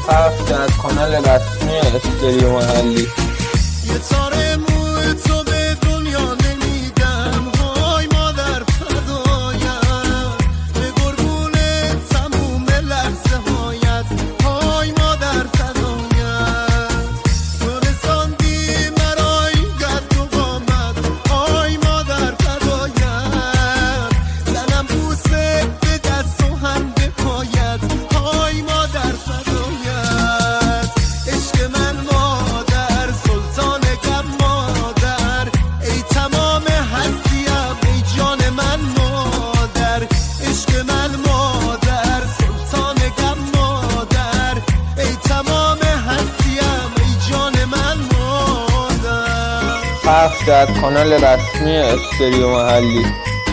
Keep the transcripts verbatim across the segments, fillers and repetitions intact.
پخش در کانال رسمی استریو محلی. یه تاره موی تو به دنیا نمیدم، های مادر فدایم، به قربون تموم لحظه هایت، های مادر فدایم، تو رساندی مرا این قد و قامت، های مادر فدایم، زنم بوسه به دست و هم به پایت، های مادر فدایم، عشق من مادر سلطان غم مادر، ای تمام هستیم ای جان من مادر، عشق من مادر سلطان غم مادر، ای تمام هستیم ای جان من مادر. پخش در کانال رسمی استریو محلی.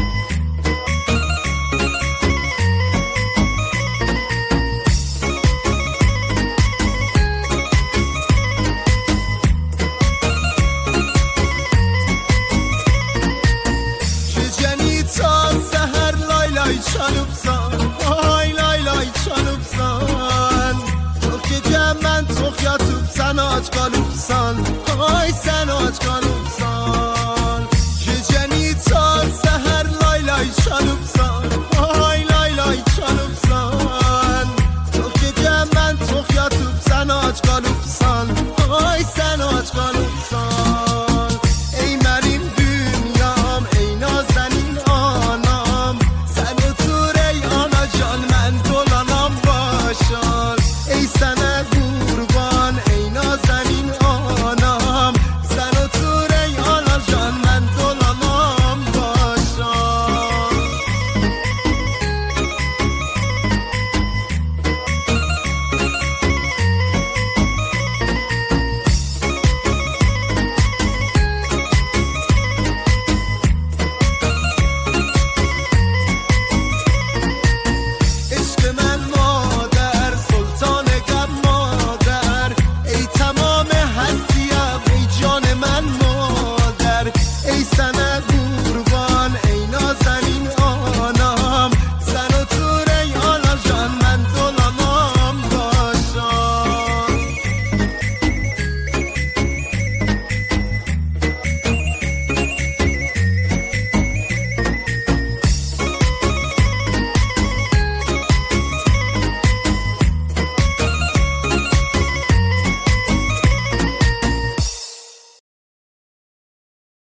که جنی تا سهر لای لای چانوبزان، لای لای لای چانوبزان، تو که جمن تو خیاتوب سناج گالو